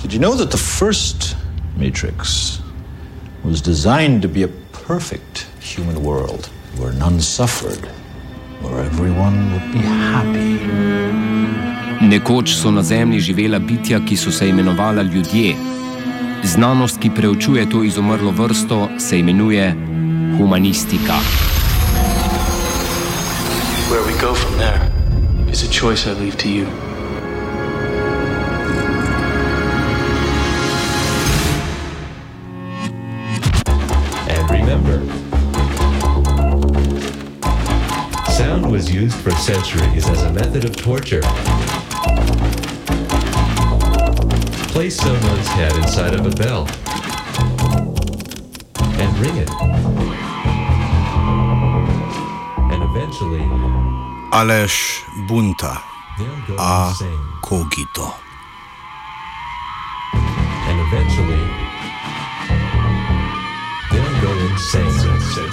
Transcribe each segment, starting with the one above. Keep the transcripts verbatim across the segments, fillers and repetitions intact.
Did you know that the first Matrix was designed to be a perfect human world where none suffered, where everyone would be happy? Nekoč so na Zemlji živela bitja, ki so se imenovala ljudje. Znanost, ki preučuje to izumrlo vrsto, se imenuje humanistika. Where we go from there is a choice I leave to you. And remember, sound was used for centuries as a method of torture. Place someone's head inside of a bell and ring it. And eventually, Aleš Bunta, a cogito. And eventually, they'll go insane.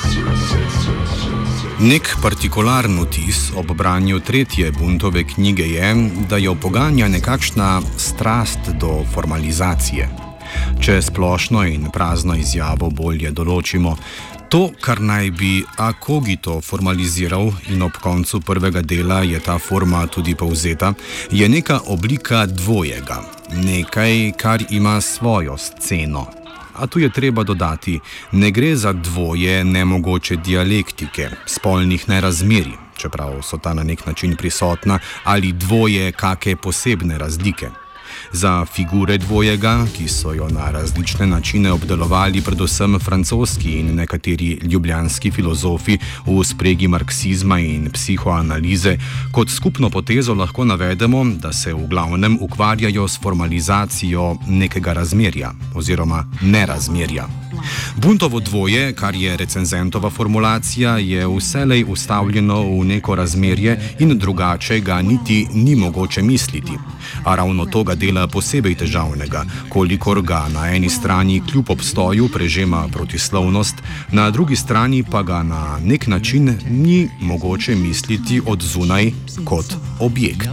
Nek partikularen vtis ob branju tretje Buntove knjige je, da jo poganja nekakšna strast do formalizacije. Če splošno in prazno izjavo bolje določimo, to, kar naj bi a cogito formaliziral in ob koncu prvega dela je ta forma tudi povzeta, je neka oblika dvojega, nekaj, kar ima svojo sceno. A tu je treba dodati, ne gre za dvoje nemogoče dialektike, spolnih nerazmerij, čeprav so ta na nek način prisotna, ali dvoje kake posebne razlike. Za figure dvojega, ki so jo na različne načine obdelovali predvsem francoski in nekateri ljubljanski filozofi v spregi marksizma in psihoanalize, kot skupno potezo lahko navedemo, da se v glavnem ukvarjajo s formalizacijo nekega razmerja oziroma nerazmerja. Buntovo dvoje, kar je recenzentova formulacija, je vselej ustavljeno v neko razmerje in drugače ga niti ni mogoče misliti. A ravno to ga dela posebej težavnega, kolikor ga na eni strani kljub obstoju prežema protislovnost, na drugi strani pa ga na nek način ni mogoče misliti od zunaj kot objekt.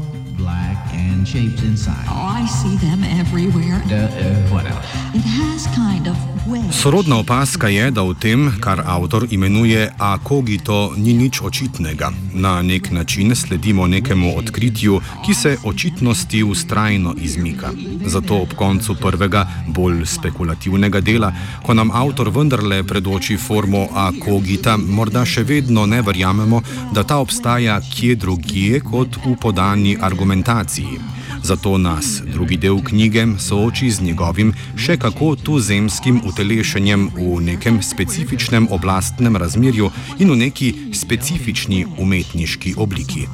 Sorodna opaska je, da v tem, kar avtor imenuje a cogito, ni nič očitnega. Na nek način sledimo nekemu odkritju, ki se očitnosti vztrajno izmika. Zato ob koncu prvega, bolj spekulativnega dela, ko nam avtor vendarle predoči formo a cogita, morda še vedno ne verjamemo, da ta obstaja kje drugje kot v podani argumentaciji. Zato nas drugi del knjige sooči z njegovim še kako tuzemskim utelešenjem v nekem specifičnem oblastnem razmerju in v neki specifični umetniški obliki.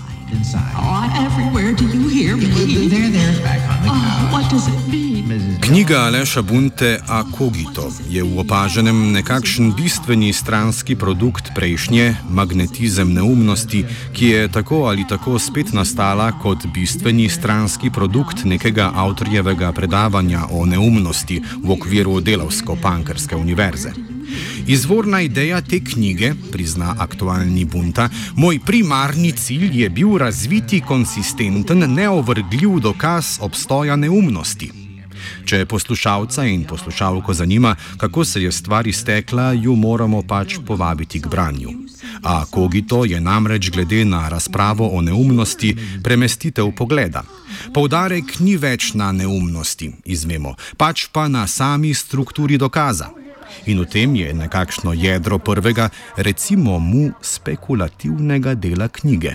Knjiga Aleša Bunte A cogito je v opaženem nekakšen bistveni stranski produkt prejšnje, Magnetizem neumnosti, ki je tako ali tako spet nastala kot bistveni stranski produkt nekega avtorjevega predavanja o neumnosti v okviru Delavsko-Pankrske univerze. Izvorna ideja te knjige, prizna aktualni Bunta, moj primarni cilj je bil razviti konsistenten, neovrgljiv dokaz obstoja neumnosti. Če poslušalca in poslušalko zanima, kako se je stvar iztekla, ju moramo pač povabiti k branju. A cogito je namreč glede na razpravo o neumnosti premestitev pogleda. Poudarek ni več na neumnosti, izvemo, pač pa na sami strukturi dokaza. In v tem je nekakšno jedro prvega, recimo mu spekulativnega dela knjige.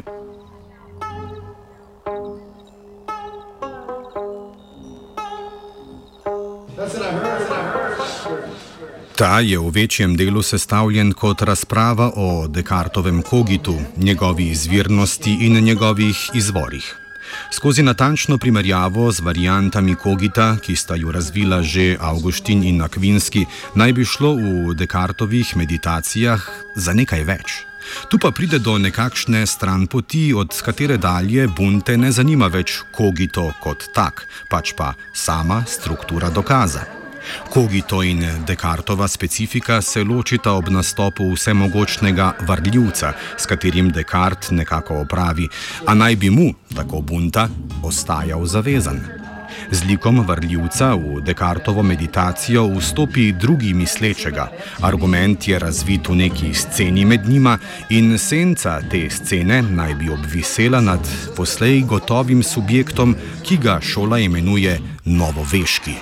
Ta je v večjem delu sestavljen kot razprava o Descartovem cogitu, njegovi izvirnosti in njegovih izvorih. Skozi natančno primerjavo z variantami cogita, ki sta ju razvila že Avguštin in Akvinski, naj bi šlo v Descartovih meditacijah za nekaj več. Tu pa pride do nekakšne stranpoti, od katere dalje Bunte ne zanima več cogito kot tak, pač pa sama struktura dokaza. Cogito in Descartova specifika se ločita ob nastopu vsemogočnega varljivca, s katerim Descartes nekako opravi, a naj bi mu, tako Bunta, ostajal zavezan. Z likom varljivca v Descartovo meditacijo vstopi drugi mislečega. Argument je razvit v neki sceni med njima in senca te scene naj bi obvisela nad poslej gotovim subjektom, ki ga šola imenuje novoveški.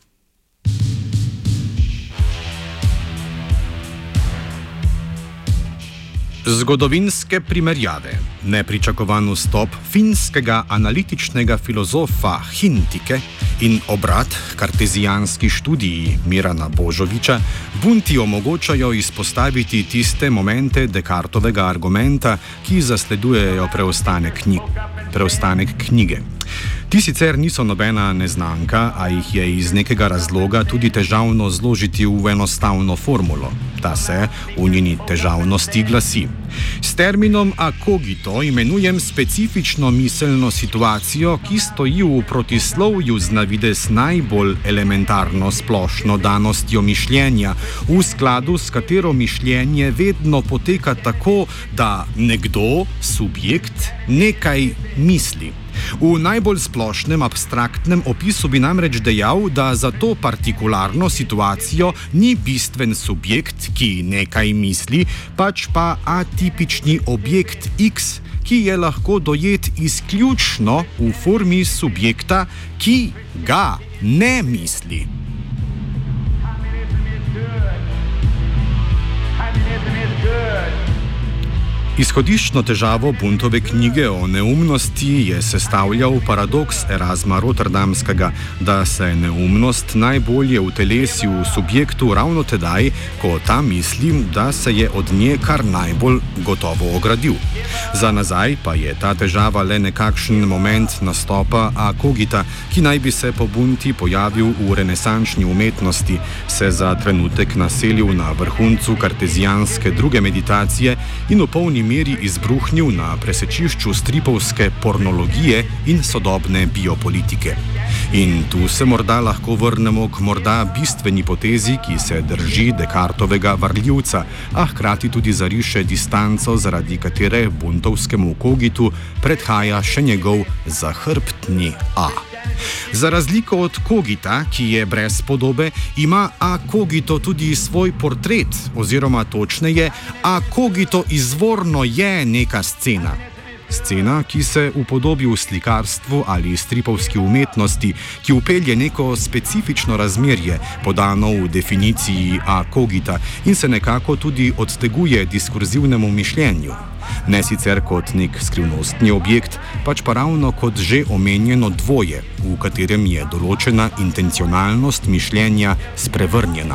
Zgodovinske primerjave. Nepričakovan vstop finskega analitičnega filozofa Hintike in obrat kartezijanski študiji Mirana Božoviča bunti omogočajo izpostaviti tiste momente Descartovega argumenta, ki zasledujejo preostanek, knjig, preostanek knjige. Ti sicer niso nobena neznanka, a jih je iz nekega razloga tudi težavno zložiti v enostavno formulo. Ta se v njeni težavnosti glasi: s terminom akogito imenujem specifično miselno situacijo, ki stoji v protislovju z navidez najbolj elementarno splošno danostjo mišljenja, v skladu s katero mišljenje vedno poteka tako, da nekdo, subjekt, nekaj misli. V najbolj splošnem abstraktnem opisu bi namreč dejal, da za to partikularno situacijo ni bistven subjekt, ki nekaj misli, pač pa atipični objekt X, ki je lahko dojet izključno v formi subjekta, ki ga ne misli. Izhodiščno težavo Buntove knjige o neumnosti je sestavljal paradoks Erasma Rotterdamskega, da se neumnost najbolje utelesi v subjektu ravno tedaj, ko ta misli, da se je od nje kar najbolj gotovo ogradil. Za nazaj pa je ta težava le nekakšen moment nastopa akogita, ki naj bi se po Bunti pojavil v renesančni umetnosti, se za trenutek naselil na vrhuncu kartezijanske druge meditacije in v polni meri izbruhnil na presečišču stripovske pornologije in sodobne biopolitike. In tu se morda lahko vrnemo k morda bistveni potezi, ki se drži Descartovega varljivca, a hkrati tudi zariše distanco, zaradi katere buntovskemu kogitu predhaja še njegov zahrbtni A. Za razliko od kogita, ki je brez podobe, ima akogito tudi svoj portret, oziroma točneje, akogito izvorno je neka scena. Scena, ki se upodobi v slikarstvu ali stripovski umetnosti, ki vpelje neko specifično razmerje, podano v definiciji akogita, in se nekako tudi odteguje diskurzivnemu mišljenju. Ne sicer kot nek skrivnostni objekt, pač pa ravno kot že omenjeno dvoje, v katerem je določena intencionalnost mišljenja sprevrnjena.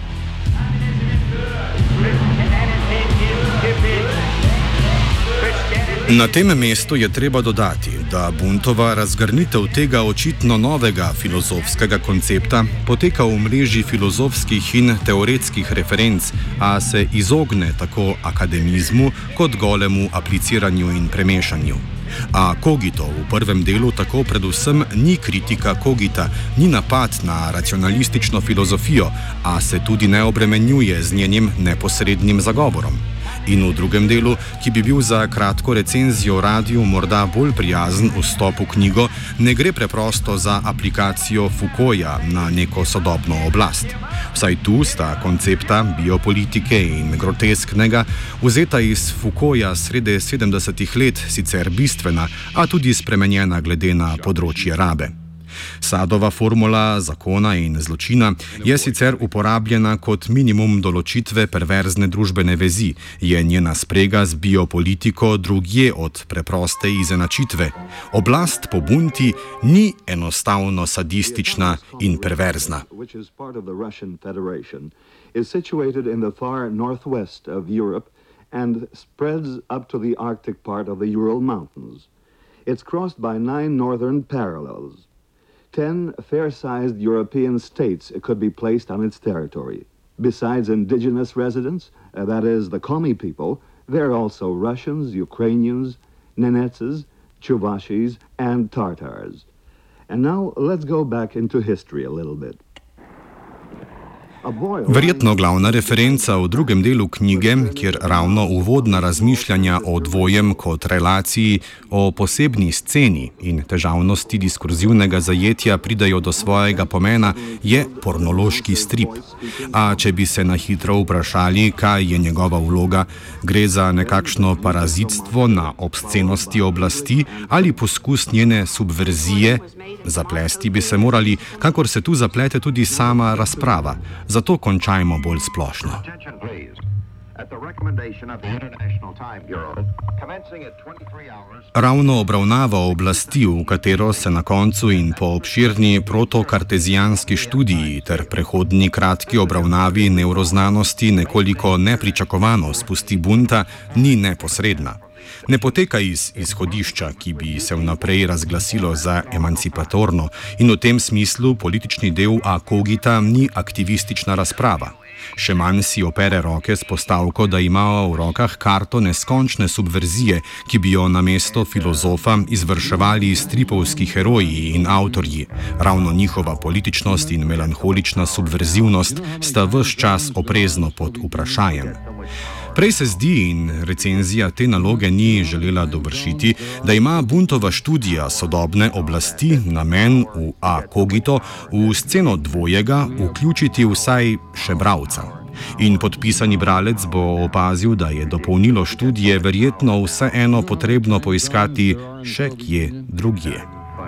Na tem mestu je treba dodati, da Buntova razgrnitev tega očitno novega filozofskega koncepta poteka v mreži filozofskih in teoretskih referenc, a se izogne tako akademizmu kot golemu apliciranju in premešanju. A kogito v prvem delu tako predvsem ni kritika kogita, ni napad na racionalistično filozofijo, a se tudi ne obremenjuje z njenim neposrednim zagovorom. In v drugem delu, ki bi bil za kratko recenzijo v radiju morda bolj prijazen vstop v knjigo, ne gre preprosto za aplikacijo Foucaulta na neko sodobno oblast. Vsaj tu sta koncepta biopolitike in grotesknega, vzeta iz Foucaulta sredi sedemdesetih let, sicer bistvena, a tudi spremenjena glede na področje rabe. Sadova formula zakona in zločina je sicer uporabljena kot minimum določitve perverzne družbene vezi, je njena sprega z biopolitiko drugje od preproste izenačitve. Oblast po Bunti ni enostavno sadistična in perverzna. Ten fair-sized European states could be placed on its territory. Besides indigenous residents, uh, that is, the Komi people, there are also Russians, Ukrainians, Nenetses, Chuvashis, and Tartars. And now let's go back into history a little bit. Verjetno glavna referenca v drugem delu knjige, kjer ravno uvodna razmišljanja o dvojem kot relaciji, o posebni sceni in težavnosti diskurzivnega zajetja pridajo do svojega pomena, je pornološki strip. A če bi se na hitro vprašali, kaj je njegova vloga, gre za nekakšno parazitstvo na obscenosti oblasti ali poskus njene subverzije, zaplesti bi se morali, kakor se tu zaplete tudi sama razprava. Zato končajmo bolj splošno. Ravno obravnava oblasti, v katero se na koncu in po obširni protokartezijanski študiji ter prehodni kratki obravnavi nevroznanosti nekoliko nepričakovano spusti Bunta, ni neposredna. Ne poteka iz izhodišča, ki bi se vnaprej razglasilo za emancipatorno, in v tem smislu politični del A Cogita ni aktivistična razprava. Še manj si opere roke s postavko, da ima v rokah karto neskončne subverzije, ki bi jo namesto filozofa izvrševali stripovski heroji in avtorji. Ravno njihova političnost in melanholična subverzivnost sta ves čas oprezno pod vprašajem. Prej se zdi, in recenzija te naloge ni želela dovršiti, da ima Buntova študija sodobne oblasti namen v A Cogito v sceno dvojega vključiti vsaj še bralca. In podpisani bralec bo opazil, da je dopolnilo študije verjetno vseeno potrebno poiskati še kje drugje.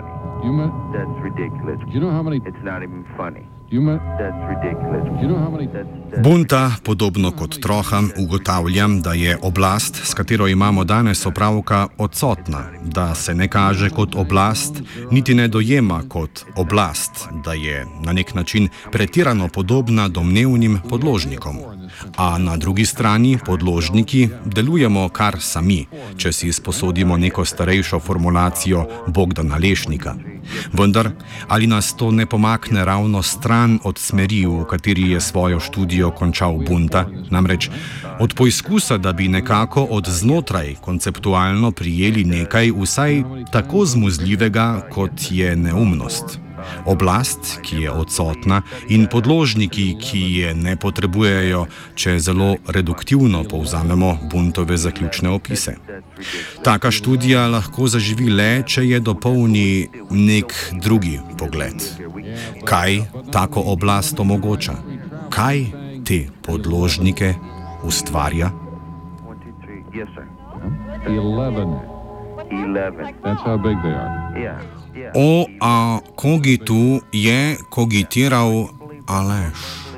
Bunta, podobno kot Troha, ugotavljam, da je oblast, s katero imamo danes opravka, odsotna, da se ne kaže kot oblast, niti ne dojema kot oblast, da je na nek način pretirano podobna domnevnim podložnikom. A na drugi strani podložniki delujemo kar sami, če si sposodimo neko starejšo formulacijo Bogdana Lešnika. Vendar, ali nas to ne pomakne ravno stran od smeri, v kateri je svojo študijo končal Bunta, namreč od poizkusa, da bi nekako od znotraj konceptualno prijeli nekaj vsaj tako zmuzljivega, kot je neumnost. Oblast, ki je odsotna, in podložniki, ki je ne potrebujejo, če zelo reduktivno povzamemo Buntove zaključne opise. Taka študija lahko zaživi le, če je dopolni nek drugi pogled. Kaj tako oblast omogoča? Kaj te podložnike ustvarja? O A Cogitu je kogitiral Aleš.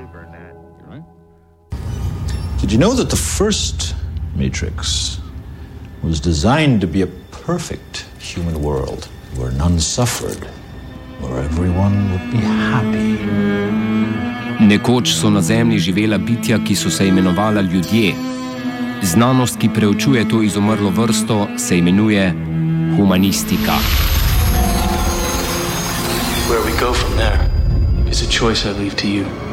Did you know that the first Matrix was designed to be a perfect human world where none suffered, where everyone would be happy? Nekoč so na Zemlji živela bitja, ki so se imenovala ljudje. Znanost, ki preučuje to izumrlo vrsto, se imenuje humanistika. Where we go from there is a choice I leave to you.